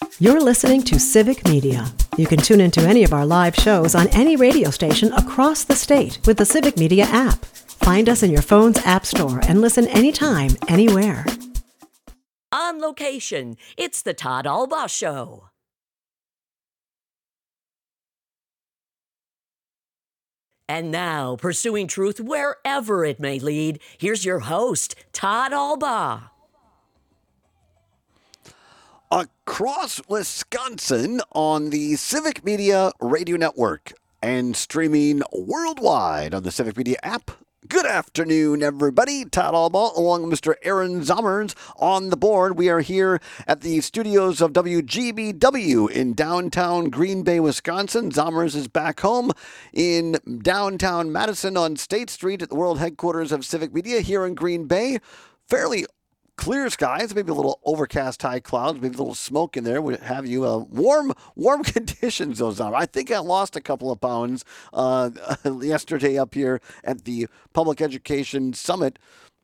You're listening to Civic Media. You can tune into any of our live shows on any radio station across the state with the Civic Media app. Find us in your phone's app store and listen anytime, anywhere. On location, it's the Todd Albaugh Show. And now, pursuing truth wherever it may lead, here's your host, Todd Albaugh. Across Wisconsin on the Civic Media Radio Network and streaming worldwide on the Civic Media app. Good afternoon, everybody. Todd Albaugh along with Mr. Aaron Zommers on the board. We are here at the studios of WGBW in downtown Green Bay, Wisconsin. Zommers is back home in downtown Madison on State Street at the world headquarters of Civic Media here in Green Bay. Fairly clear skies, maybe a little overcast high clouds, maybe a little smoke in there. We have you warm conditions, those are. I think I lost a couple of pounds yesterday up here at the Public Education Summit,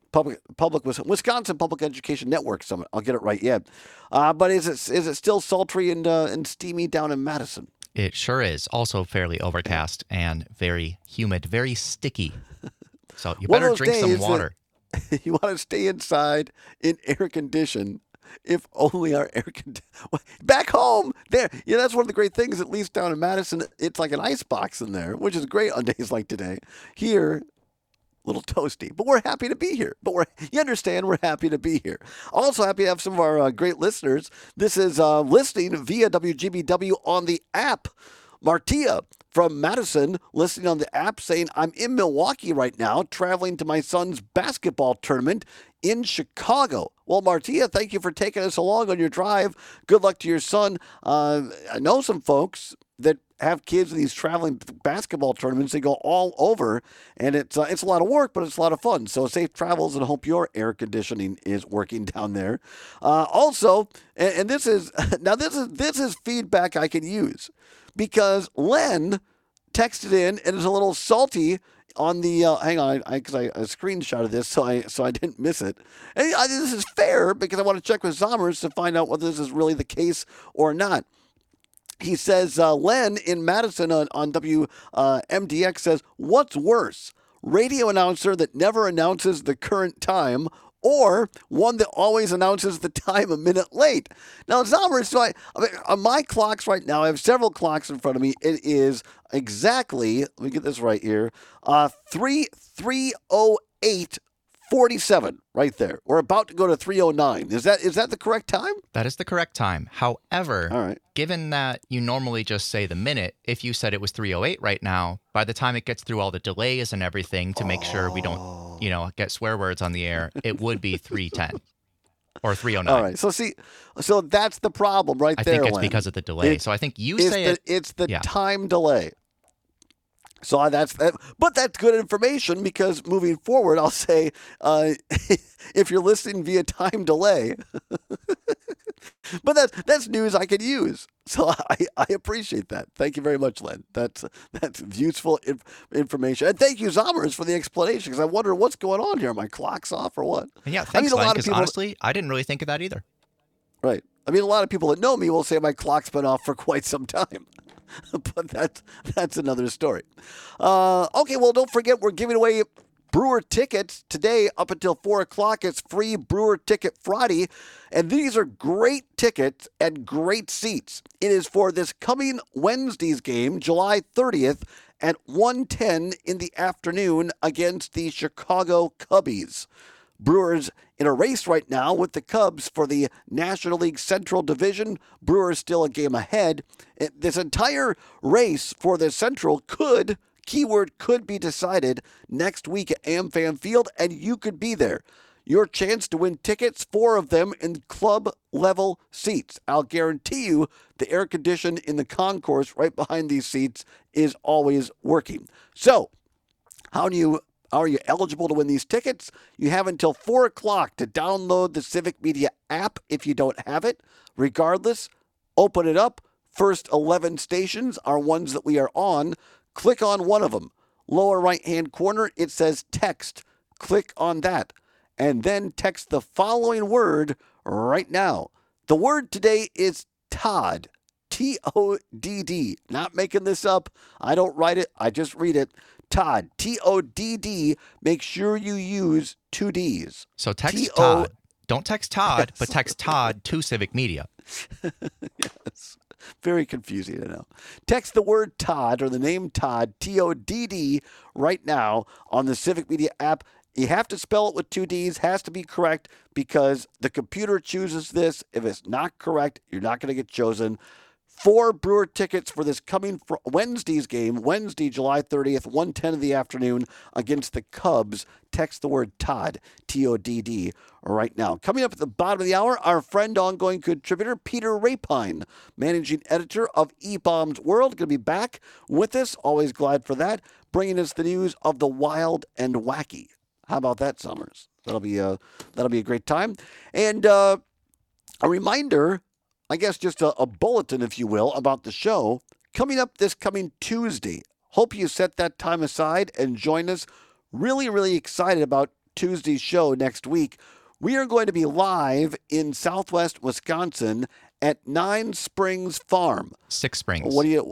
Wisconsin Public Education Network Summit. I'll get it right yet. But is it still sultry and steamy down in Madison? It sure is. Also fairly overcast and very humid, very sticky. So you better drink some water. You want to stay inside in air condition, if only our air condition. Back home, there. Yeah, that's one of the great things, at least down in Madison. It's like an ice box in there, which is great on days like today. Here, a little toasty, but we're happy to be here. You understand, we're happy to be here. Also happy to have some of our great listeners. This is listening via WGBW on the app. Martia from Madison listening on the app saying, I'm in Milwaukee right now, traveling to my son's basketball tournament in Chicago. Well, Martia, thank you for taking us along on your drive. Good luck to your son. I know some folks that have kids in these traveling basketball tournaments. They go all over, and it's a lot of work, but it's a lot of fun. So safe travels, and hope your air conditioning is working down there. Also, and this is feedback I can use, because Len texted in and is a little salty on the hang on, because I screenshotted this, so I didn't miss it. And this is fair because I want to check with Zommers to find out whether this is really the case or not. He says, Len in Madison on WMDX says, what's worse, radio announcer that never announces the current time, or one that always announces the time a minute late? Now, Zommers, so on my clocks right now, I have several clocks in front of me. It is exactly, let me get this right here, 3:08:47 right there. We're about to go to 3:09. Is that the correct time? That is the correct time. However, all right, given that you normally just say the minute, if you said it was 3:08 right now, by the time it gets through all the delays and everything to make sure we don't, get swear words on the air, it would be 3:10 or 3:09. All right. So that's the problem right there. I think it's Len. because of the delay. So I think you say it's the time delay. So that's that, but that's good information, because moving forward, I'll say if you're listening via time delay, but that's news I can use. So I appreciate that. Thank you very much, Len. That's useful information, and thank you, Zommers, for the explanation, because I wonder what's going on here. Are my clock's off or what? And yeah, thanks, Len, because honestly, I didn't really think of that either. Right. I mean, a lot of people that know me will say my clock's been off for quite some time. But that's another story. Okay, well, don't forget, we're giving away Brewer tickets today up until 4 o'clock. It's free Brewer Ticket Friday, and these are great tickets and great seats. It is for this coming Wednesday's game, July 30th at 1:10 in the afternoon against the Chicago Cubbies. Brewers in a race right now with the Cubs for the National League Central Division. Brewers still a game ahead. This entire race for the Central could be decided next week at AmFam Field, and you could be there. Your chance to win tickets, 4 of them in club level seats. I'll guarantee you the air condition in the concourse right behind these seats is always working. So, how are you eligible to win these tickets? You have until 4 o'clock to download the Civic Media app if you don't have it. Regardless, open it up. First 11 stations are ones that we are on. Click on one of them. Lower right-hand corner, it says text. Click on that. And then text the following word right now. The word today is Todd, T-O-D-D. Not making this up. I don't write it. I just read it. Todd, T-O-D-D. Make sure you use 2 Ds. So text T-O- Todd. Don't text Todd, but text Todd to Civic Media. Yes. Very confusing, I know. Text the word Todd or the name Todd, T-O-D-D, right now on the Civic Media app. You have to spell it with 2 Ds, has to be correct because the computer chooses this. If it's not correct, you're not going to get chosen. 4 Brewer tickets for this coming Wednesday's game, Wednesday, July 30th, 1:10 in the afternoon against the Cubs. Text the word Todd, T-O-D-D, right now. Coming up at the bottom of the hour, our friend, ongoing contributor, Peter Rapine, managing editor of E-Bombs World, going to be back with us. Always glad for that. Bringing us the news of the wild and wacky. How about that, Summers? That'll be a great time. And a reminder, I guess just a bulletin, if you will, about the show coming up this coming Tuesday. Hope you set that time aside and join us. Really, really excited about Tuesday's show next week. We are going to be live in Southwest Wisconsin at 9 Springs Farm. 6 Springs.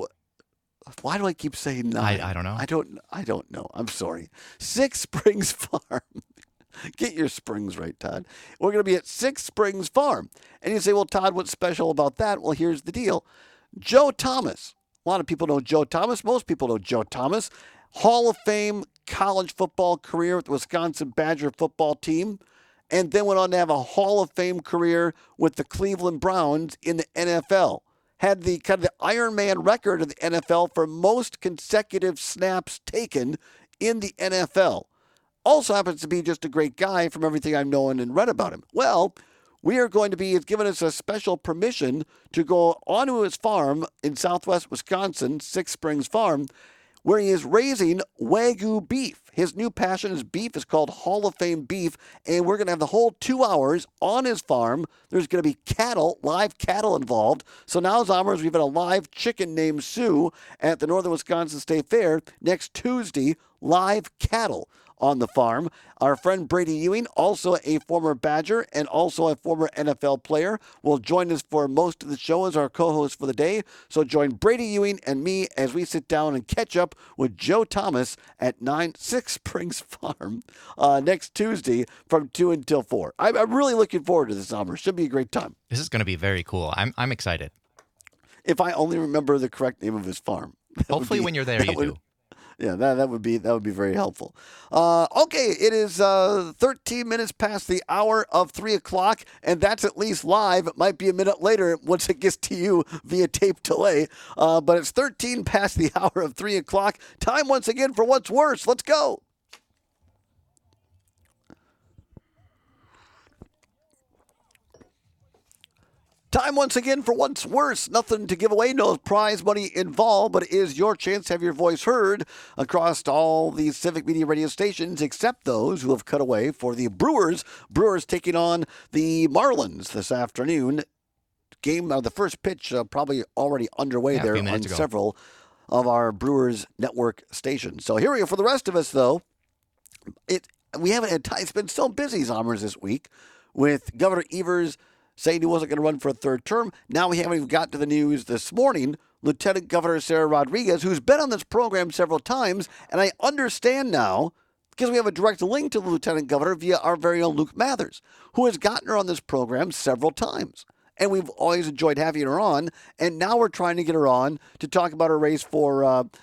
Why do I keep saying 9? I don't know. I don't know. I'm sorry. 6 Springs Farm. Get your springs right, Todd. We're going to be at 6 Springs Farm. And you say, well, Todd, what's special about that? Well, here's the deal. Joe Thomas. A lot of people know Joe Thomas. Most people know Joe Thomas. Hall of Fame college football career with the Wisconsin Badger football team. And then went on to have a Hall of Fame career with the Cleveland Browns in the NFL. Had the kind of the Iron Man record of the NFL for most consecutive snaps taken in the NFL. Also happens to be just a great guy from everything I've known and read about him. Well, he's given us a special permission to go onto his farm in Southwest Wisconsin, 6 Springs Farm, where he is raising Wagyu beef. His new passion is beef. It's called Hall of Fame beef, and we're going to have the whole 2 hours on his farm. There's going to be live cattle involved. So now, Zombers, we've got a live chicken named Sue at the Northern Wisconsin State Fair. Next Tuesday, live cattle on the farm. Our friend Brady Ewing, also a former Badger and also a former NFL player, will join us for most of the show as our co-host for the day. So join Brady Ewing and me as we sit down and catch up with Joe Thomas at 6 Springs Farm next Tuesday from 2 until 4. I'm really looking forward to this summer. Should be a great time. This is going to be very cool. I'm excited. If I only remember the correct name of his farm. Hopefully when you're there, you do. Yeah, that would be very helpful. Okay, it is 13 minutes past the hour of 3 o'clock, and that's at least live. It might be a minute later once it gets to you via tape delay, but it's 13 past the hour of 3 o'clock. Time once again for What's Worse. Let's go. Time once again for What's Worse. Nothing to give away, no prize money involved, but it is your chance to have your voice heard across all these Civic Media radio stations, except those who have cut away for the Brewers. Brewers taking on the Marlins this afternoon. Game, the first pitch probably already underway there on several of our Brewers network stations. So here we go. For the rest of us, though, we haven't had time. It's been so busy, Zombers, this week with Governor Evers saying he wasn't going to run for a third term. Now we haven't even got to the news this morning. Lieutenant Governor Sarah Rodriguez, who's been on this program several times, and I understand now, because we have a direct link to the Lieutenant Governor via our very own Luke Mathers, who has gotten her on this program several times. And we've always enjoyed having her on, and now we're trying to get her on to talk about her race for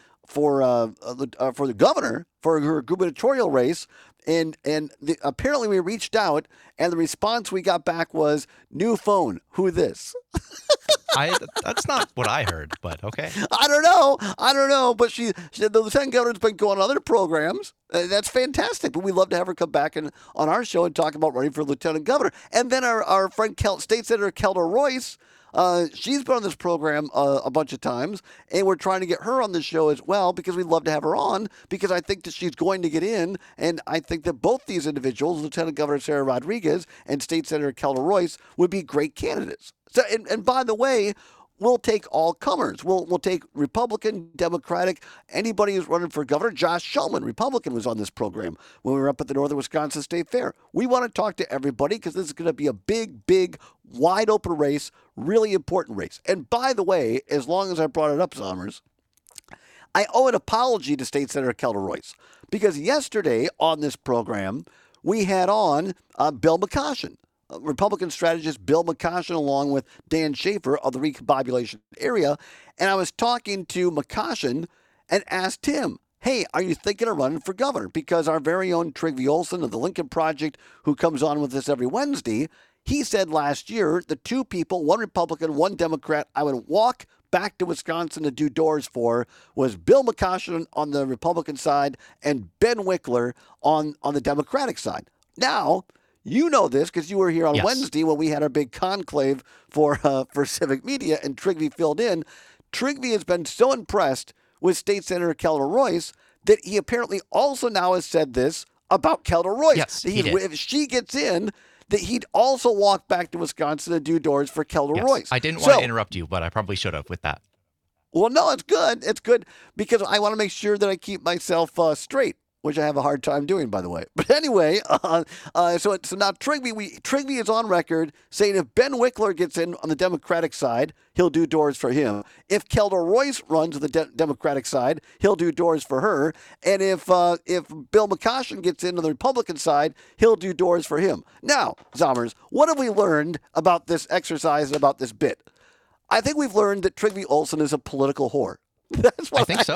the governor, for her gubernatorial race. And apparently we reached out, and the response we got back was, new phone, who this? That's not what I heard, but okay. I don't know. But she the Lieutenant Governor's been going on other programs. That's fantastic. But we'd love to have her come back on our show and talk about running for Lieutenant Governor. And then our friend State Senator Kelda Royce, she's been on this program a bunch of times, and we're trying to get her on the show as well because we'd love to have her on because I think that she's going to get in, and I think that both these individuals, Lieutenant Governor Sarah Rodriguez and State Senator Kelda Royce, would be great candidates. So, and by the way, we'll take all comers. We'll take Republican, Democratic, anybody who's running for governor. Josh Shulman, Republican, was on this program when we were up at the Northern Wisconsin State Fair. We want to talk to everybody because this is going to be a big, wide open race, really important race. And by the way, as long as I brought it up, Zommers, I owe an apology to State Senator Kelda Royce because yesterday on this program, we had on Bill McCoshen. Republican strategist Bill McCoshen along with Dan Schaefer of the recombobulation area. And I was talking to McCoshen and asked him, hey, are you thinking of running for governor? Because our very own Trygve Olsen of the Lincoln Project, who comes on with us every Wednesday, he said last year the two people, one Republican, one Democrat, I would walk back to Wisconsin to do doors for was Bill McCoshen on the Republican side and Ben Wickler on the Democratic side. Now, you know this because you were here on Wednesday when we had our big conclave for Civic Media and Trygve filled in. Trygve has been so impressed with State Senator Kelda Royce that he apparently also now has said this about Kelda Royce. Yes, he did. If she gets in, that he'd also walk back to Wisconsin to do doors for Kelda Royce. I didn't want to interrupt you, but I probably should have with that. Well, no, it's good. It's good because I want to make sure that I keep myself straight, which I have a hard time doing, by the way. But anyway, so now Trygve is on record saying if Ben Wickler gets in on the Democratic side, he'll do doors for him. If Kelda Royce runs on the Democratic side, he'll do doors for her. And if Bill McCoshen gets in on the Republican side, he'll do doors for him. Now, Zommers, what have we learned about this exercise and about this bit? I think we've learned that Trygve Olsen is a political whore. That's what I think so.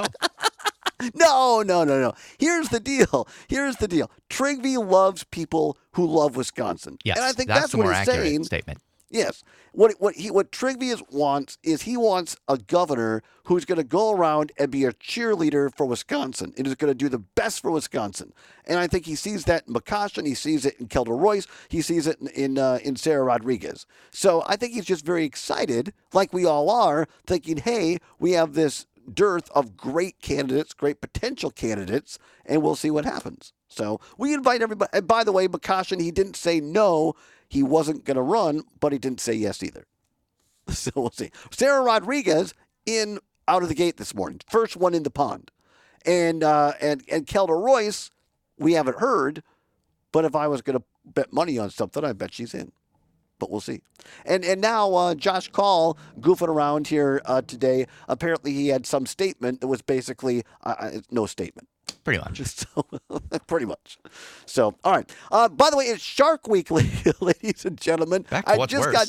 No. Here's the deal. Trygve loves people who love Wisconsin. Yes, and I think that's the what more he's accurate saying. statement. Yes. What Trygve wants is he wants a governor who's going to go around and be a cheerleader for Wisconsin and is going to do the best for Wisconsin. And I think he sees that in McCoshen. He sees it in Kelda Royce. He sees it in Sarah Rodriguez. So I think he's just very excited, like we all are, thinking, hey, we have this dearth of great candidates, great potential candidates, and we'll see what happens. So we invite everybody. And by the way, McCoshen, he didn't say no, he wasn't going to run, but he didn't say yes either. So we'll see. Sarah Rodriguez out of the gate this morning, first one in the pond, and Kelda Royce, we haven't heard, but if I was going to bet money on something, I bet she's in. But we'll see. And now Josh Call goofing around here today. Apparently he had some statement that was basically no statement. Pretty much. Pretty much. So, all right. By the way, it's Shark Week, ladies and gentlemen. I got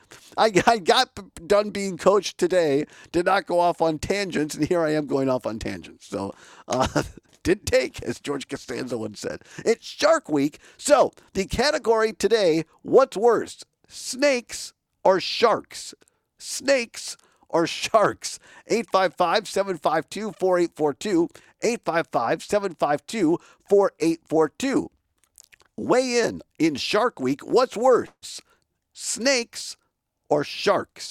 done being coached today. Did not go off on tangents, and here I am going off on tangents. So, didn't take, as George Costanza once said. It's Shark Week. So, the category today, what's worse, snakes or sharks? Snakes or sharks? 855-752-4842. 855-752-4842. Weigh in Shark Week. What's worse, snakes or sharks?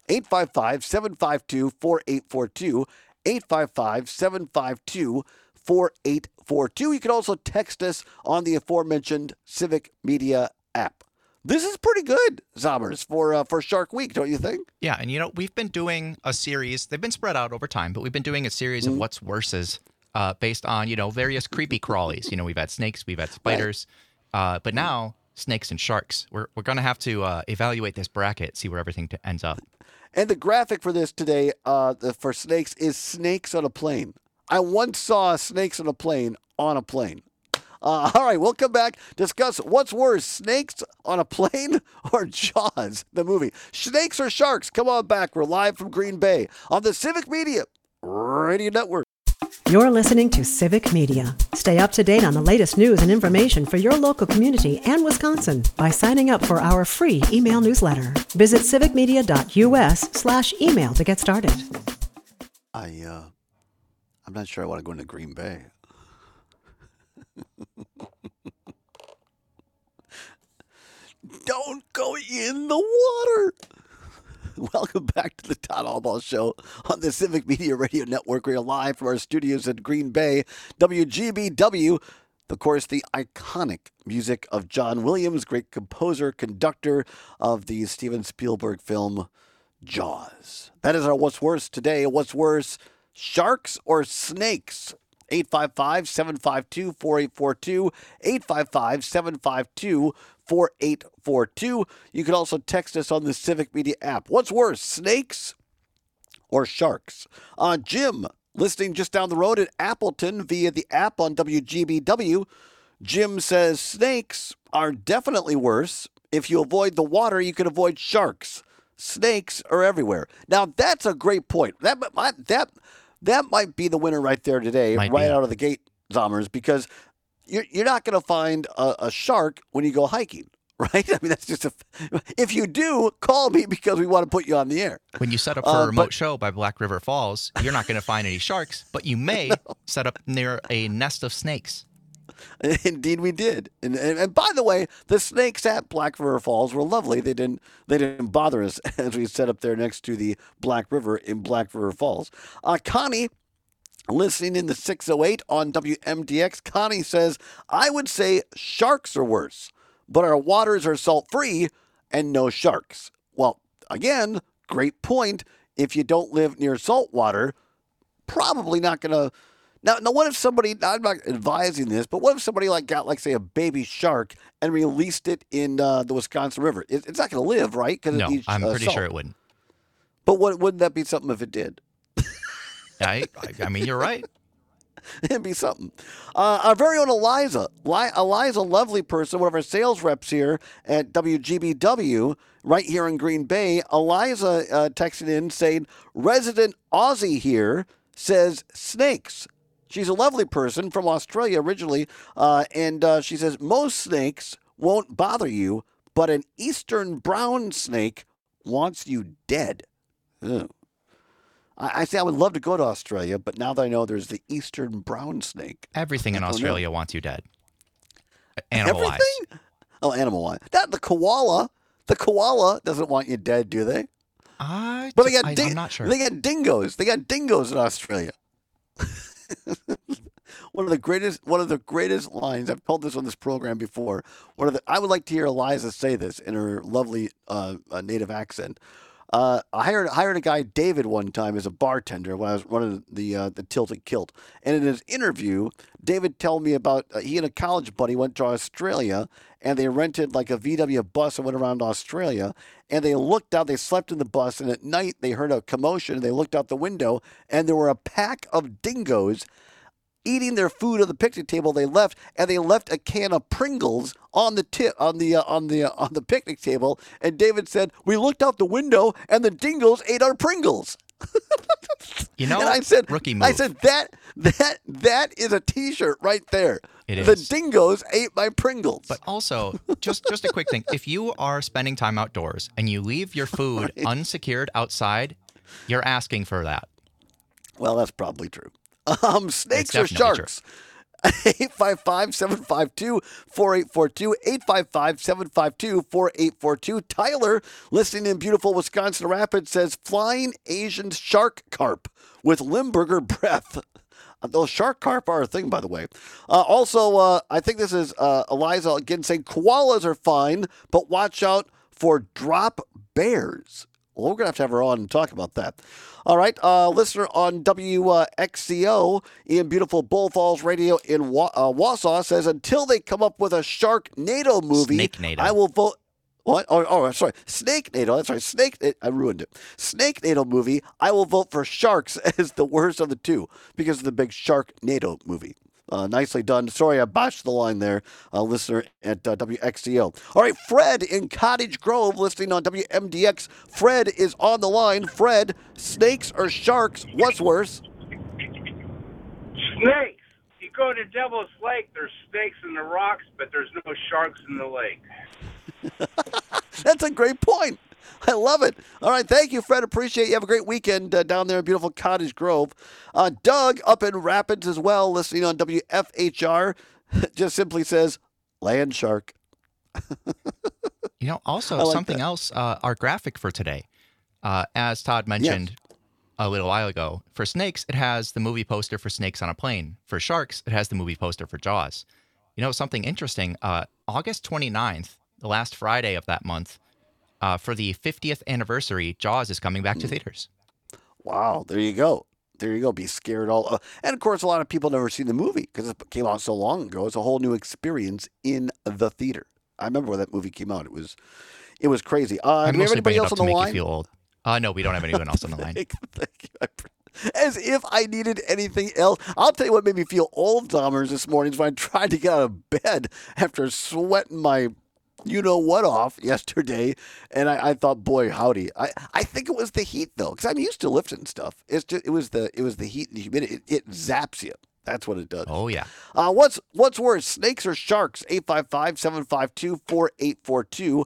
855-752-4842. 855-752-4842. You can also text us on the aforementioned Civic Media app. This is pretty good, Zommers, for Shark Week, don't you think? Yeah, and we've been doing a series. They've been spread out over time, but we've been doing a series of what's worses based on, various creepy crawlies. We've had snakes, we've had spiders, but now snakes and sharks. We're going to have to evaluate this bracket, see where everything ends up. And the graphic for this today for snakes is snakes on a plane. I once saw snakes on a plane. All right, we'll come back, discuss what's worse, snakes on a plane or Jaws, the movie. Snakes or sharks? Come on back. We're live from Green Bay on the Civic Media Radio Network. You're listening to Civic Media. Stay up to date on the latest news and information for your local community and Wisconsin by signing up for our free email newsletter. Visit civicmedia.us/email to get started. I'm not sure I want to go into Green Bay. Don't go in the water. Welcome back to the Todd Albaugh Show on the Civic Media Radio Network. We're live from our studios at Green Bay, WGBW. Of course, the iconic music of John Williams, great composer, conductor of the Steven Spielberg film Jaws. That is our What's Worse today. What's worse, sharks or snakes? 855-752-4842, 855-752-4842. You can also text us on the Civic Media app. What's worse, snakes or sharks? Jim, listening just down the road at Appleton via the app on WGBW. Jim says snakes are definitely worse. If you avoid the water, you can avoid sharks. Snakes are everywhere. Now, that's a great point. That might be the winner right there today, out of the gate, Zommers, because you're not going to find a shark when you go hiking, right? I mean, that's just if you do, call me because we want to put you on the air. When you set up for a remote show by Black River Falls, you're not going to find any sharks, but you may set up near a nest of snakes. Indeed, we did. And by the way, the snakes at Black River Falls were lovely. They didn't bother us as we set up there next to the Black River in Black River Falls. Connie, listening in the 608 on WMDX, Connie says, I would say sharks are worse, but our waters are salt-free and no sharks. Well, again, great point. If you don't live near salt water, probably not going to... Now, what if somebody, I'm not advising this, but what if somebody got, say, a baby shark and released it in the Wisconsin River? It's not going to live, right? No, I'm pretty sure it wouldn't. But wouldn't that be something if it did? I mean, you're right. It'd be something. Our very own Eliza. Eliza, lovely person, one of our sales reps here at WGBW, right here in Green Bay. Eliza texted in saying, resident Aussie here says snakes. She's a lovely person from Australia originally, and she says, most snakes won't bother you, but an eastern brown snake wants you dead. Ugh. I say I would love to go to Australia, but now that I know there's the eastern brown snake. Everything in Australia wants you dead. Animal-wise. Everything? Oh, animal-wise. The koala. The koala doesn't want you dead, do they? I'm not sure. They got dingoes. They got dingoes in Australia. One of the greatest lines. I've told this on this program before. I would like to hear Eliza say this in her lovely native accent. I hired a guy, David, one time as a bartender when I was running the Tilted Kilt. And in his interview, David told me about he and a college buddy went to Australia and they rented like a VW bus and went around Australia. And they looked out, they slept in the bus, and at night they heard a commotion. And they looked out the window and there were a pack of dingoes eating their food on the picnic table. They left a can of Pringles on the picnic table. And David said, "We looked out the window and the dingoes ate our Pringles." And I said, rookie move. I said that is a T-shirt right there. It the is. dingoes ate my Pringles. But also, just a quick thing: if you are spending time outdoors and you leave your food unsecured outside, you're asking for that. Well, that's probably true. Snakes or definitely sharks? 855-752-4842, 855-752-4842. Tyler, listening in beautiful Wisconsin Rapids, says flying Asian shark carp with Limburger breath. Those shark carp are a thing, by the way. Also, I think this is Eliza again saying koalas are fine, but watch out for drop bears. Well, we're going to have her on and talk about that. All right, listener on WXCO in beautiful Bull Falls Radio in Wausau says, until they come up with a Sharknado movie, Snake-nado. I will vote. What? Oh, sorry. Snake-nado. That's right. I ruined it. Snake-nado movie, I will vote for Sharks as the worst of the two because of the big Sharknado movie. Nicely done. Sorry, I botched the line there, listener at WXCO. All right, Fred in Cottage Grove, listening on WMDX. Fred is on the line. Fred, snakes or sharks? What's worse? Snakes. You go to Devil's Lake, there's snakes in the rocks, but there's no sharks in the lake. That's a great point. I love it. All right, thank you, Fred. Appreciate you. Have a great weekend down there in beautiful Cottage Grove. Doug up in Rapids as well, listening on WFHR, just simply says, land shark. Also like something that. else, our graphic for today, as Todd mentioned a little while ago, for snakes, it has the movie poster for Snakes on a Plane. For sharks, it has the movie poster for Jaws. Something interesting, August 29th, the last Friday of that month, for the 50th anniversary, Jaws is coming back to theaters. Wow, there you go. There you go. Be scared all. And of course, a lot of people never seen the movie because it came out so long ago. It's a whole new experience in the theater. I remember when that movie came out. It was crazy. Do we have anybody else on the line? You feel old. No, we don't have anyone else on the line. Thank you. As if I needed anything else. I'll tell you what made me feel old, Zommers, this morning is when I tried to get out of bed after sweating my you-know-what off yesterday, and I thought, boy, howdy. I think it was the heat, though, because I'm used to lifting stuff. It was the heat and the humidity. It zaps you. That's what it does. Oh, yeah. What's worse, snakes or sharks? 855-752-4842.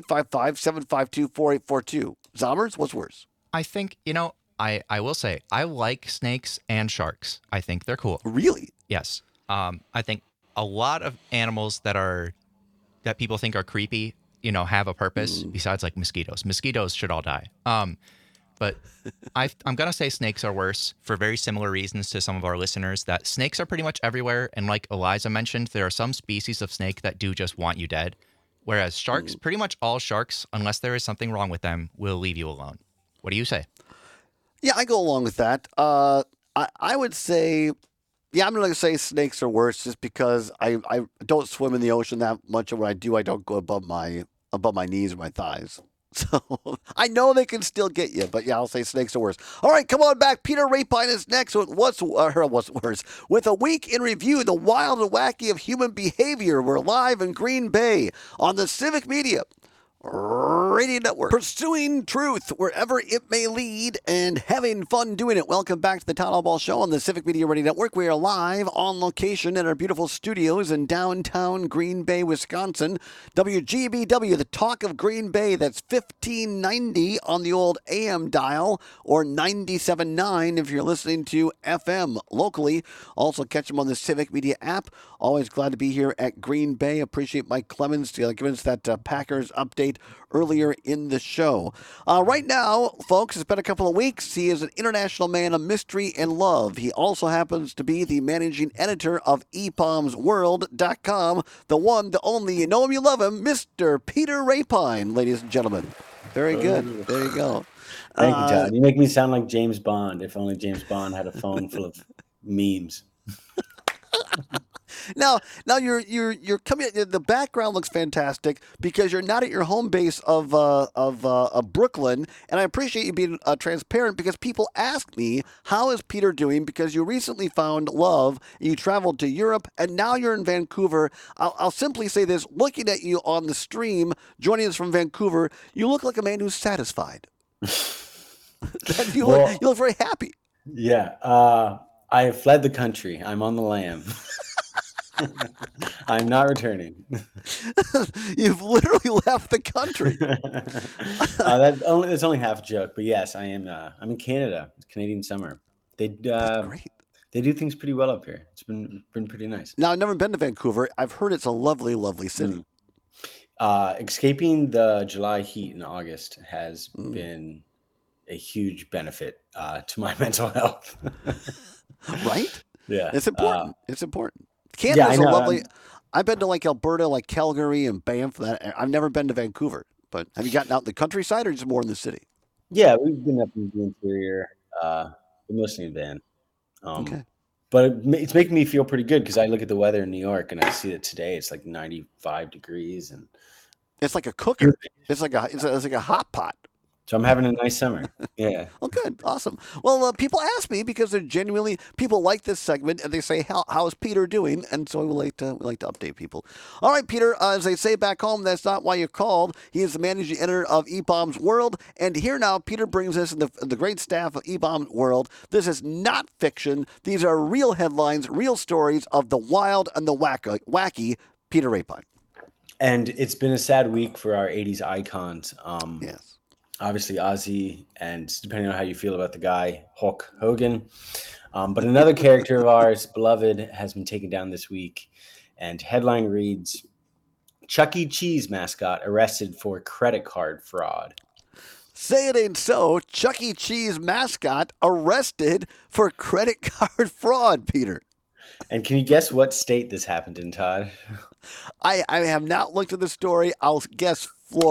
855-752-4842. Zommers, what's worse? I think, I will say, I like snakes and sharks. I think they're cool. Really? Yes. I think a lot of animals that people think are creepy, have a purpose besides like mosquitoes. Mosquitoes should all die. But I'm going to say snakes are worse for very similar reasons to some of our listeners, that snakes are pretty much everywhere. And like Eliza mentioned, there are some species of snake that do just want you dead. Whereas sharks, pretty much all sharks, unless there is something wrong with them, will leave you alone. What do you say? Yeah, I go along with that. I would say, I'm going to say snakes are worse just because I don't swim in the ocean that much. And when I do, I don't go above my knees or my thighs. So I know they can still get you, but yeah, I'll say snakes are worse. All right, come on back. Peter Rapine is next with what's worse. With a week in review, the wild and wacky of human behavior. We're live in Green Bay on the Civic Media Radio Network, pursuing truth wherever it may lead and having fun doing it. Welcome back to the Todd Allball Show on the Civic Media Radio Network. We are live on location at our beautiful studios in downtown Green Bay, Wisconsin. WGBW, the talk of Green Bay. That's 1590 on the old AM dial, or 97.9 if you're listening to FM locally. Also catch them on the Civic Media app. Always glad to be here at Green Bay. Appreciate Mike Clemens giving us that Packers update earlier in the show. Right now, folks, it's been a couple of weeks. He is an international man of mystery and love. He also happens to be the managing editor of ePalmsWorld.com, the one, the only, you know him, you love him, Mr. Peter Rapine, ladies and gentlemen. Very good. There you go. Thank you, Todd. You make me sound like James Bond, if only James Bond had a phone full of memes. Now you're coming. The background looks fantastic because you're not at your home base of Brooklyn, and I appreciate you being transparent because people ask me, how is Peter doing? Because you recently found love, you traveled to Europe, and now you're in Vancouver. I'll simply say this: looking at you on the stream, joining us from Vancouver, you look like a man who's satisfied. you look very happy. Yeah, I have fled the country. I'm on the lam. I'm not returning. You've literally left the country. That's only half a joke, but yes, I am. I'm in Canada. It's Canadian summer. That's great. They do things pretty well up here. It's been pretty nice. Now, I've never been to Vancouver. I've heard it's a lovely, lovely city. Escaping the July heat in August has been a huge benefit to my mental health. Right? Yeah. It's important. It's important. Canada's a lovely. I've been to like Alberta, like Calgary and Banff. I've never been to Vancouver. But have you gotten out in the countryside or just more in the city? Yeah, we've been up in the interior, mostly in van. Okay. But it's making me feel pretty good because I look at the weather in New York and I see that today it's like 95 degrees and it's like a cooker. It's like a hot pot. So I'm having a nice summer. Yeah. Well, good. Awesome. Well, people ask me because they're genuinely, people like this segment and they say, how's Peter doing? And so we like to update people. All right, Peter, as they say back home, that's not why you called. He is the managing editor of eBaum's World. And here now, Peter brings us in the great staff of eBaum's World. This is not fiction. These are real headlines, real stories of the wild and the wacky Peter Rapine. And it's been a sad week for our 80s icons. Yes. Obviously Ozzy, and depending on how you feel about the guy, Hulk Hogan. But another character of ours, beloved, has been taken down this week. And headline reads, Chuck E. Cheese mascot arrested for credit card fraud. Say it ain't so. Chuck E. Cheese mascot arrested for credit card fraud, Peter. And can you guess what state this happened in, Todd? I have not looked at the story. I'll guess Florida.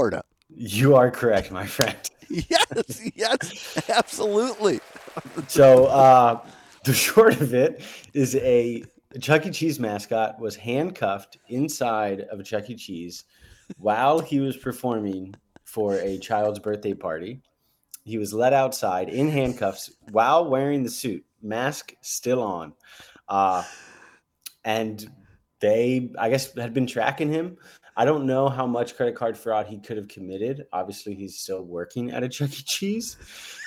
You are correct, my friend. Yes, absolutely. So the short of it is a Chuck E. Cheese mascot was handcuffed inside of a Chuck E. Cheese while he was performing for a child's birthday party. He was let outside in handcuffs while wearing the suit, mask still on. And they, I guess, had been tracking him. I don't know how much credit card fraud he could have committed. Obviously, he's still working at a Chuck E. Cheese.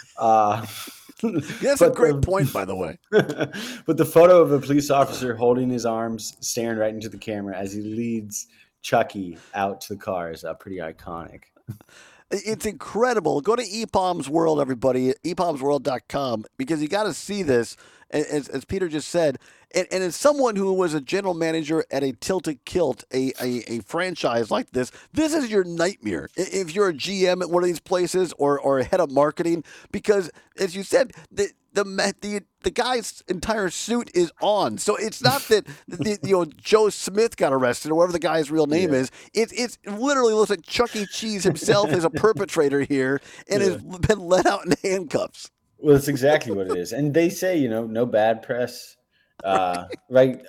That's a great point, by the way. But the photo of a police officer holding his arms, staring right into the camera as he leads Chucky out to the car is pretty iconic. It's incredible. Go to ePalms World, everybody, epalmsworld.com, because you got to see this, as Peter just said. And as someone who was a general manager at a Tilted Kilt, a franchise like this is your nightmare if you're a GM at one of these places or a head of marketing, because, as you said, the guy's entire suit is on. So it's not that Joe Smith got arrested or whatever the guy's real name is. It literally looks like Chuck E. Cheese himself is a perpetrator here and has been let out in handcuffs. Well, that's exactly what it is. And they say, no bad press. Right.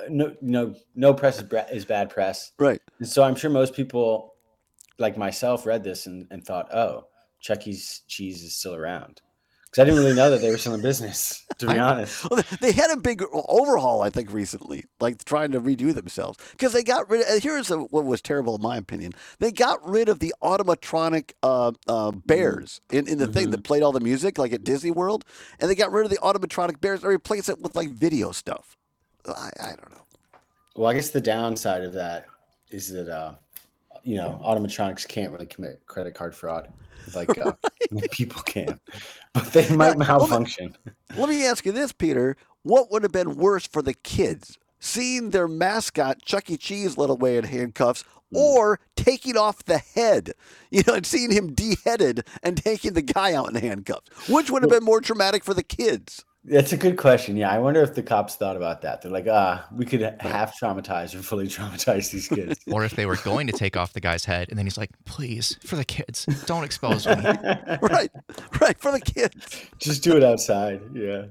No press is bad press. Right. And so I'm sure most people like myself read this and thought, oh, Chuck E. Cheese is still around. Because I didn't really know that they were still in business, to be honest. Well, they had a big overhaul, I think, recently, like trying to redo themselves. Because they got rid of, here's what was terrible in my opinion. They got rid of the automatronic bears in the thing that played all the music, like at Disney World. And they got rid of the automatronic bears and replaced it with like video stuff. I don't know. Well, I guess the downside of that is that, automatronics can't really commit credit card fraud like people can, but they might malfunction. Let me ask you this, Peter. What would have been worse for the kids? Seeing their mascot, Chuck E. Cheese, let away in handcuffs, or taking off the head, and seeing him deheaded and taking the guy out in handcuffs? Which would have been more traumatic for the kids? That's a good question. Yeah, I wonder if the cops thought about that. They're like, we could half traumatize or fully traumatize these kids. Or if they were going to take off the guy's head, and then he's like, please, for the kids, don't expose me. Right, for the kids. Just do it outside, yeah.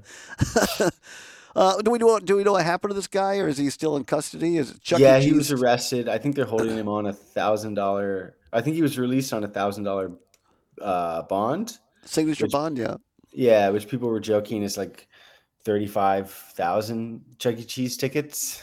Do we know what happened to this guy, or is he still in custody? Is it Chuck Yeah, E. Cheese? he was arrested. I think they're holding him on $1,000. I think he was released on $1,000 bond. Signature bond, yeah. Yeah, which people were joking is like 35,000 Chuck E. Cheese tickets.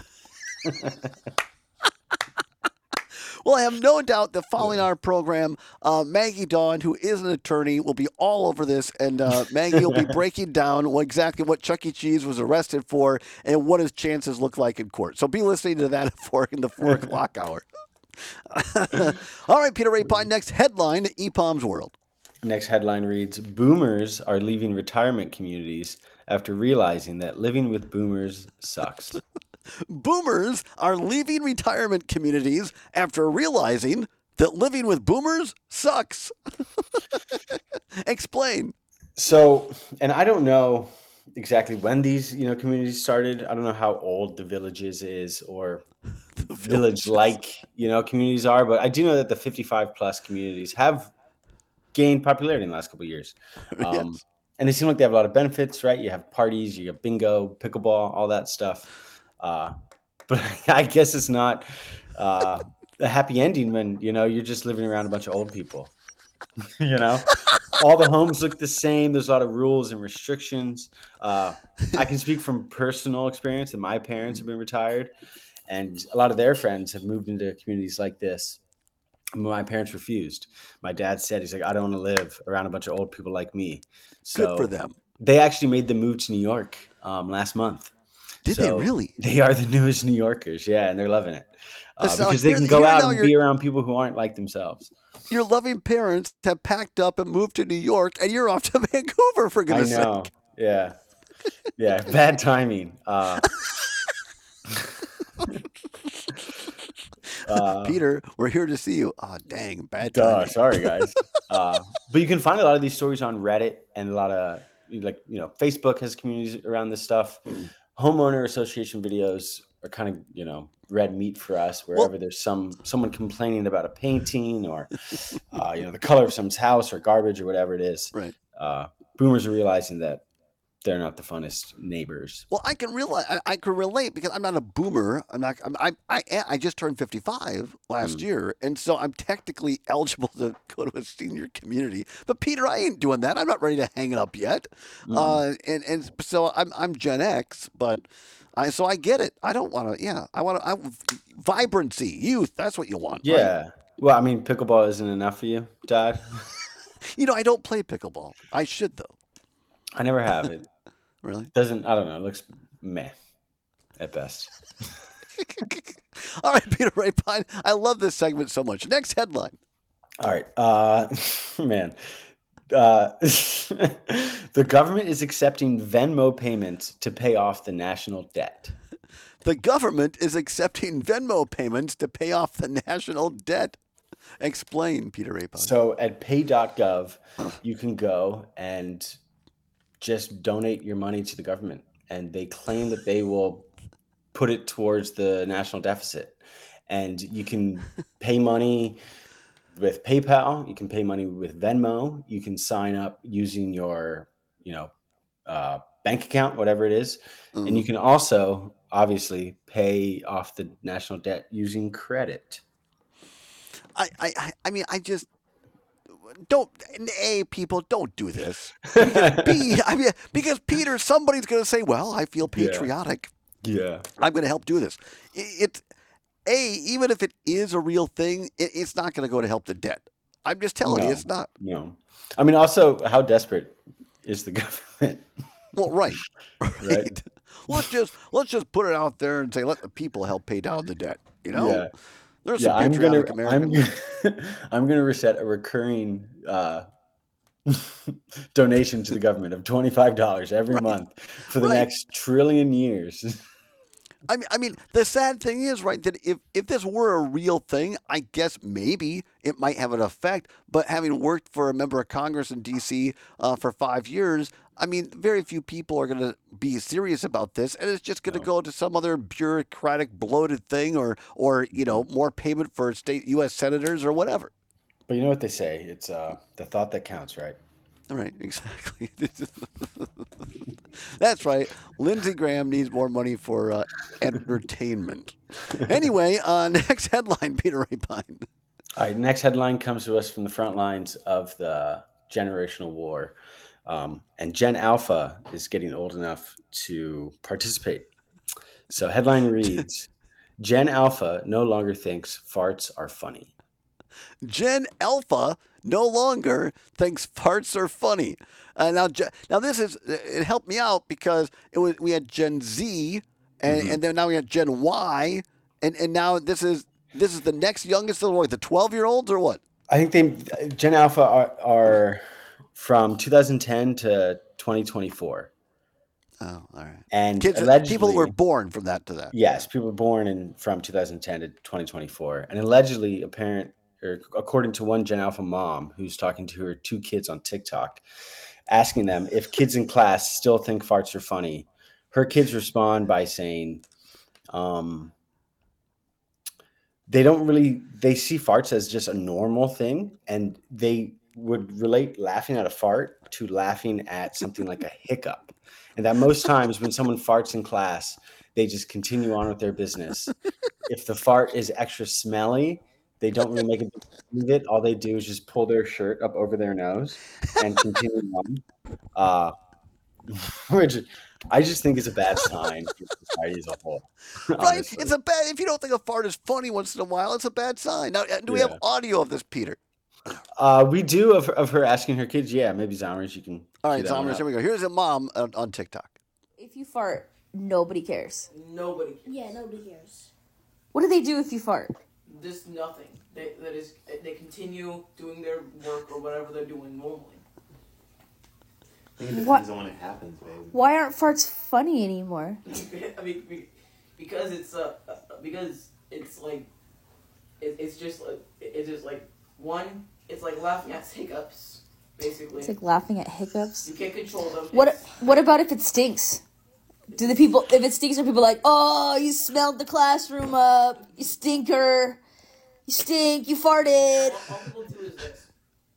Well, I have no doubt that following our program, Maggie Dawn, who is an attorney, will be all over this, and Maggie will be breaking down exactly what Chuck E. Cheese was arrested for and what his chances look like in court. So be listening to that in the 4 o'clock hour. All right, Peter Ray Pine, next headline, ePalms World. Next headline reads, Boomers are leaving retirement communities after realizing that living with boomers sucks. Boomers are leaving retirement communities after realizing that living with boomers sucks. Explain. So, and I don't know exactly when these, communities started. I don't know how old the Villages is or village-like, communities are, but I do know that the 55 plus communities have gained popularity in the last couple of years. Yes. And they seem like they have a lot of benefits, right? You have parties, you have bingo, pickleball, all that stuff. But I guess it's not a happy ending when, you're just living around a bunch of old people. All the homes look the same. There's a lot of rules and restrictions. I can speak from personal experience that my parents have been retired, and a lot of their friends have moved into communities like this. My parents refused. My dad said, he's like, I don't want to live around a bunch of old people like me. So good for them. They actually made the move to New York last month. Did they really? They are the newest New Yorkers. Yeah. And they're loving it because they can go out and be around people who aren't like themselves. Your loving parents have packed up and moved to New York, and you're off to Vancouver, for goodness sake. I know. Yeah. Yeah. Bad timing. Peter, we're here to see you. Oh, dang, bad timing. Sorry, guys. But you can find a lot of these stories on Reddit, and a lot of Facebook has communities around this stuff. Homeowner association videos kind of, red meat for us wherever there's someone complaining about a painting or, the color of someone's house or garbage or whatever it is. Right. Boomers are realizing that they're not the funnest neighbors. Well, I can relate because I'm not a boomer. I just turned 55 last year, and so I'm technically eligible to go to a senior community. But Peter, I ain't doing that. I'm not ready to hang it up yet. And so I'm Gen X, but I get it. I don't want to. Yeah, I want vibrancy, youth. That's what you want. Yeah. Right? Well, I mean, pickleball isn't enough for you, Dad. I don't play pickleball. I should though. I never have it. Really? I don't know. It looks meh at best. All right, Peter Rapine. I love this segment so much. Next headline. All right. Man. The government is accepting Venmo payments to pay off the national debt. The government is accepting Venmo payments to pay off the national debt. Explain, Peter Rapine. So at pay.gov, you can go and just donate your money to the government, and they claim that they will put it towards the national deficit. And you can pay money with PayPal, you can pay money with Venmo, you can sign up using your, bank account, whatever it is. And you can also obviously pay off the national debt using credit. I mean, I just don't. People, don't do this. Because Peter, somebody's going to say, "Well, I feel patriotic. Yeah, I'm going to help do this." Even if it is a real thing, it's not going to go to help the debt. I'm just telling you, it's not. No, I mean, also, how desperate is the government? Well, right. Let's just put it out there and say, let the people help pay down the debt. Yeah. There's some patriotic Americans. I'm gonna reset a recurring donation to the government of $25 every month for the next trillion years. I mean, the sad thing is, right, that if this were a real thing, I guess maybe it might have an effect. But having worked for a member of Congress in D.C. For 5 years, I mean, very few people are going to be serious about this, and it's just going to go to some other bureaucratic, bloated thing, or more payment for state U.S. senators or whatever. But you know what they say? It's the thought that counts, right? All right, exactly. That's right. Lindsey Graham needs more money for entertainment. Anyway, next headline, Peter Rapine. All right, next headline comes to us from the front lines of the generational war. And Gen Alpha is getting old enough to participate. So headline reads, Gen Alpha no longer thinks farts are funny. Gen Alpha no longer thinks farts are funny. Now this it helped me out because we had Gen Z and then now we got Gen Y and now this is the next youngest of the 12-year-olds or what? I think Gen Alpha are from 2010 to 2024. Oh, all right. And kids, people were born from that to that. Yes, people were born from 2010 to 2024. And allegedly, according to one Gen Alpha mom who's talking to her 2 kids on TikTok, asking them if kids in class still think farts are funny, her kids respond by saying they see farts as just a normal thing, and they would relate laughing at a fart to laughing at something like a hiccup. And that most times when someone farts in class, they just continue on with their business. If the fart is extra smelly, they don't really make a big deal of it. All they do is just pull their shirt up over their nose and continue on. Which I just think is a bad sign for society as a whole. Right? Honestly. It's if you don't think a fart is funny once in a while, it's a bad sign. Now, do we have audio of this, Peter? We do of her asking her kids. Yeah, maybe Zomers, you can. All right, Zomers, here we go. Here's a mom on TikTok. If you fart, nobody cares. Nobody cares. Yeah, nobody cares. What do they do if you fart? Just nothing. They continue doing their work or whatever they're doing normally. I think it depends on when it happens, babe. Why aren't farts funny anymore? I mean, because it's just like one. It's like laughing at hiccups, basically. It's like laughing at hiccups. You can't control them. What about if it stinks? Do the people, if it stinks, are people like, oh, you smelled the classroom up, you stinker, you stink, you farted? All people do is this.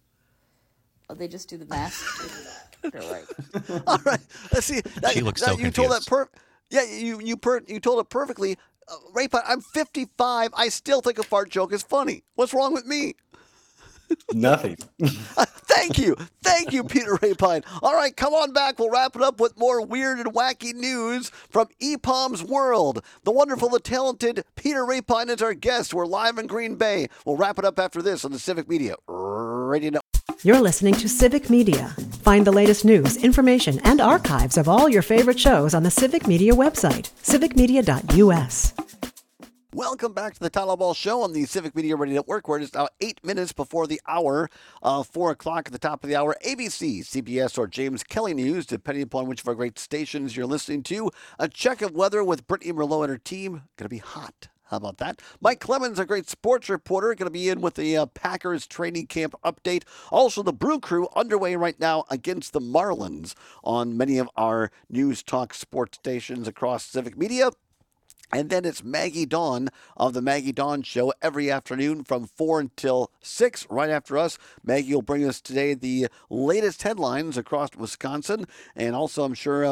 Oh, they just do the mask. They're right. All right. Let's see. She looks so you told that confused. Yeah, you told it perfectly. Raypine, I'm 55. I still think a fart joke is funny. What's wrong with me? Nothing. Thank you, Peter Raypine. All right, come on back. We'll wrap it up with more weird and wacky news from EPOM's world. The wonderful, the talented Peter Raypine is our guest. We're live in Green Bay. We'll wrap it up after this on the Civic Media Radio Network. You're listening to Civic Media. Find the latest news, information, and archives of all your favorite shows on the Civic Media website, civicmedia.us. Welcome back to the Tyler Ball Show on the Civic Media Radio Network, where it is now 8 minutes before the hour, 4 o'clock at the top of the hour. ABC, CBS, or James Kelly News, depending upon which of our great stations you're listening to. A check of weather with Brittany Merlot and her team. Going to be hot. How about that? Mike Clemens, a great sports reporter, going to be in with the Packers training camp update. Also, the Brew Crew underway right now against the Marlins on many of our news talk sports stations across Civic Media. And then it's Maggie Dawn of the Maggie Dawn Show every afternoon from 4 until 6, right after us. Maggie will bring us today the latest headlines across Wisconsin, and also, I'm sure,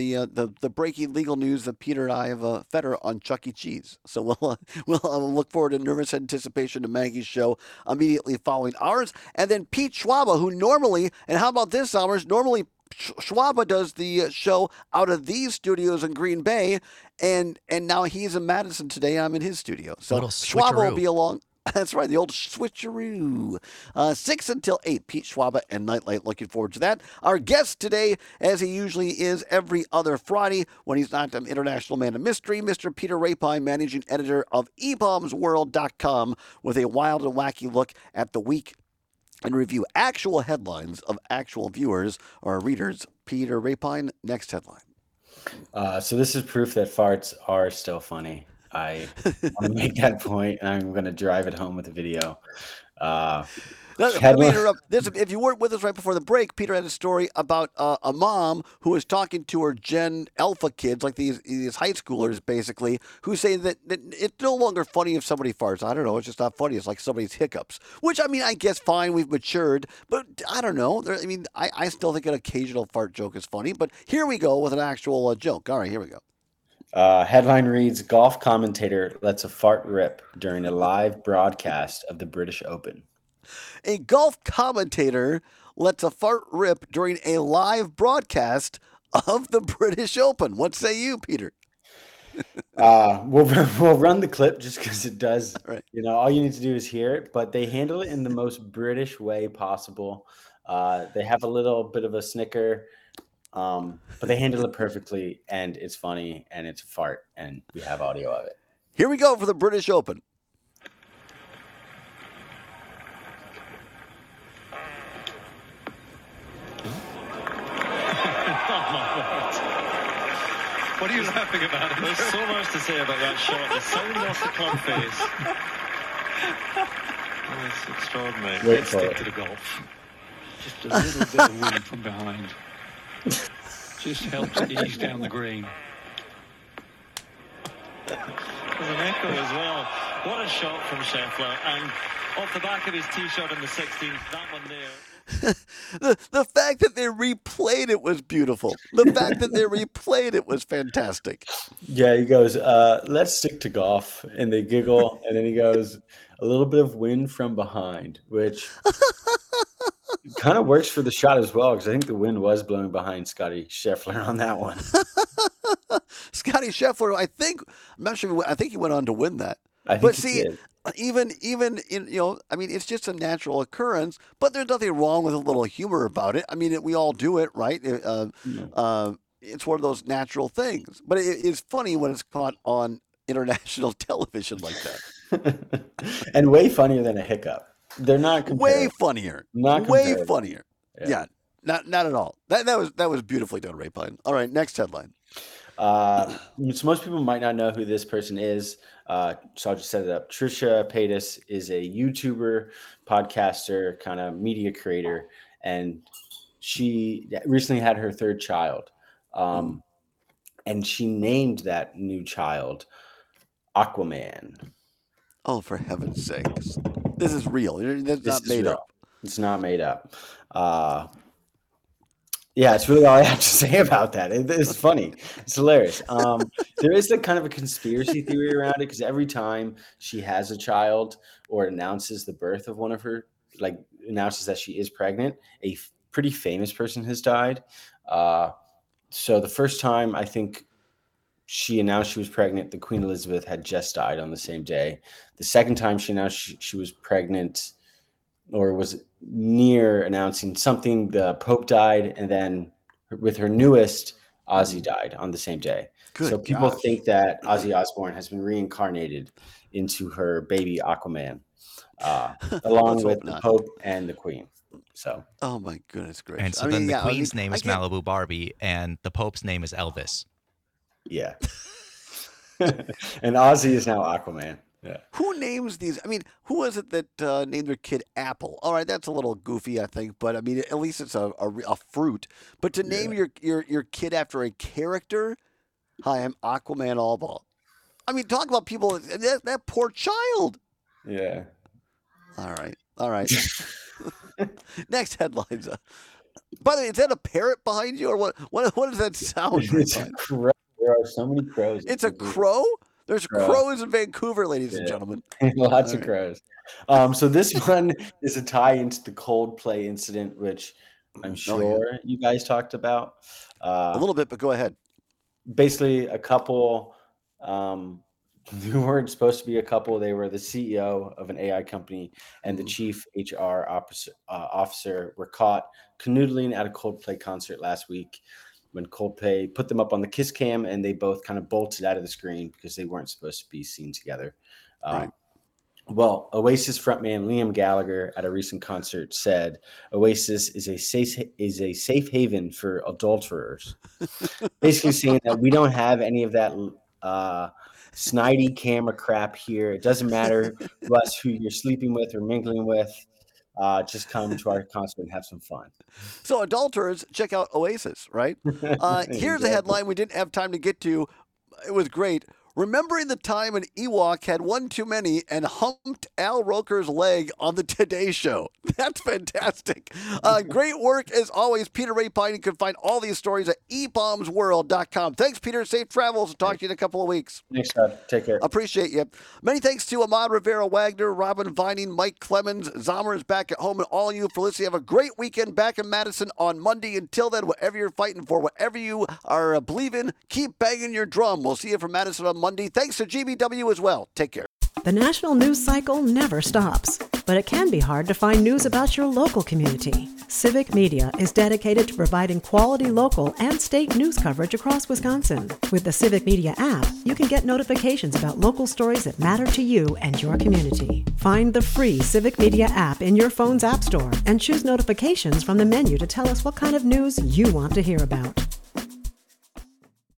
the breaking legal news that Peter and I have fed her on Chuck E. Cheese. So we'll look forward in nervous anticipation to Maggie's show immediately following ours. And then Pete Schwaba, who normally, and how about this, hours, normally Schwaba does the show out of these studios in Green Bay, and now he's in Madison today. I'm in his studio. So Schwaba will be along. That's right, the old switcheroo. 6 until 8, Pete Schwaba and Nightlight. Looking forward to that. Our guest today, as he usually is every other Friday when he's not an international man of mystery, Mr. Peter Raypine, managing editor of eBombsWorld.com, with a wild and wacky look at the week and review actual headlines of actual viewers or readers. Peter Raypine, next headline. So this is proof that farts are still funny. I want to make that point, and I'm going to drive it home with a video. Let me interrupt. If you weren't with us right before the break, Peter had a story about a mom who was talking to her Gen Alpha kids, like these high schoolers, basically, who say that it's no longer funny if somebody farts. I don't know. It's just not funny. It's like somebody's hiccups, which, I mean, I guess fine. We've matured, but I don't know. I still think an occasional fart joke is funny, but here we go with an actual joke. All right, here we go. Headline reads, golf commentator lets a fart rip during a live broadcast of the British Open. A golf commentator lets a fart rip during a live broadcast of the British Open. What say you, Peter? We'll run the clip just because it does. Right. All you need to do is hear it, but they handle it in the most British way possible. They have a little bit of a snicker, but they handle it perfectly, and it's funny, and it's a fart, and we have audio of it. Here we go for the British Open. What are you laughing about? There's so much to say about that shot. The sound off the club face. Oh, it's extraordinary. Let's stick to the golf. Just a little bit of wind from behind. Just helps ease down the green. There's an echo as well. What a shot from Scheffler. And off the back of his tee shot in the 16th, that one there. The fact that they replayed it was beautiful. The fact that they replayed it was fantastic. Yeah, he goes, let's stick to golf. And they giggle. And then he goes, a little bit of wind from behind, which kind of works for the shot as well, because I think the wind was blowing behind Scotty Scheffler on that one. Scotty Scheffler, I'm not sure. I think he went on to win that. I think he did. Even in, it's just a natural occurrence, but there's nothing wrong with a little humor about it. I mean, we all do it, right? It's one of those natural things, but it is funny when it's caught on international television like that. And way funnier than a hiccup. They're not comparable. Way funnier. Not way comparable. funnier. Yeah. Not at all. That was beautifully done, Raypine. All right, next headline. So most people might not know who this person is. So I'll just set it up. Trisha Paytas is a YouTuber, podcaster, kind of media creator, and she recently had her third child. and she named that new child Aquaman. Oh, for heaven's sakes. This is real. That's not made up. It's not made up. Yeah, it's really all I have to say about that. It's funny. It's hilarious. There is a kind of a conspiracy theory around it because every time she has a child or announces the birth of one of her, like announces that she is pregnant, a pretty famous person has died. So the first time I think she announced she was pregnant, the Queen Elizabeth had just died on the same day. The second time she announced she was pregnant or was near announcing something, the Pope died, and then with her newest, Ozzy died on the same day. So people think that Ozzy Osbourne has been reincarnated into her baby Aquaman, along with the Pope and the Queen. So, oh my goodness gracious! And so then the Queen's name is Malibu Barbie, and the Pope's name is Elvis. Yeah, and Ozzy is now Aquaman. Yeah. Who names these? I mean, who was it that named their kid Apple? All right, that's a little goofy, I think, but I mean, at least it's a fruit. But to name your kid after a character, hi, I'm Aquaman Allball. I mean, talk about people. That poor child. Yeah. All right. Next headlines. By the way, is that a parrot behind you, or what? What does that sound? It's a crow. There are so many crows. It's a crow? There's crows in Vancouver, ladies and gentlemen. Lots of crows. So this one is a tie into the Coldplay incident, which I'm sure you guys talked about. A little bit, but go ahead. Basically, a couple who weren't supposed to be a couple. They were the CEO of an AI company and the chief HR officer were caught canoodling at a Coldplay concert last week when Coldplay put them up on the kiss cam, and they both kind of bolted out of the screen because they weren't supposed to be seen together. Right. Well, Oasis frontman Liam Gallagher at a recent concert said Oasis is a safe haven for adulterers, basically saying that we don't have any of that snidey camera crap here. It doesn't matter to us who you're sleeping with or mingling with. Just come to our concert and have some fun. So adulterers, check out Oasis, right? Here's a headline we didn't have time to get to. It was great. Remembering the time an Ewok had one too many and humped Al Roker's leg on the Today Show. That's fantastic. Great work as always, Peter Rapine. You can find all these stories at ebombsworld.com. Thanks, Peter. Safe travels. Talk to you in a couple of weeks. Thanks, God. Take care. Appreciate you. Many thanks to Ahmad Rivera-Wagner, Robin Vining, Mike Clemens, Zomer is back at home, and all of you for listening. Have a great weekend back in Madison on Monday. Until then, whatever you're fighting for, whatever you are believing, keep banging your drum. We'll see you from Madison on Monday. Thanks to GBW as well. Take care. The national news cycle never stops, but it can be hard to find news about your local community. Civic Media is dedicated to providing quality local and state news coverage across Wisconsin. With the Civic Media app, you can get notifications about local stories that matter to you and your community. Find the free Civic Media app in your phone's app store and choose notifications from the menu to tell us what kind of news you want to hear about.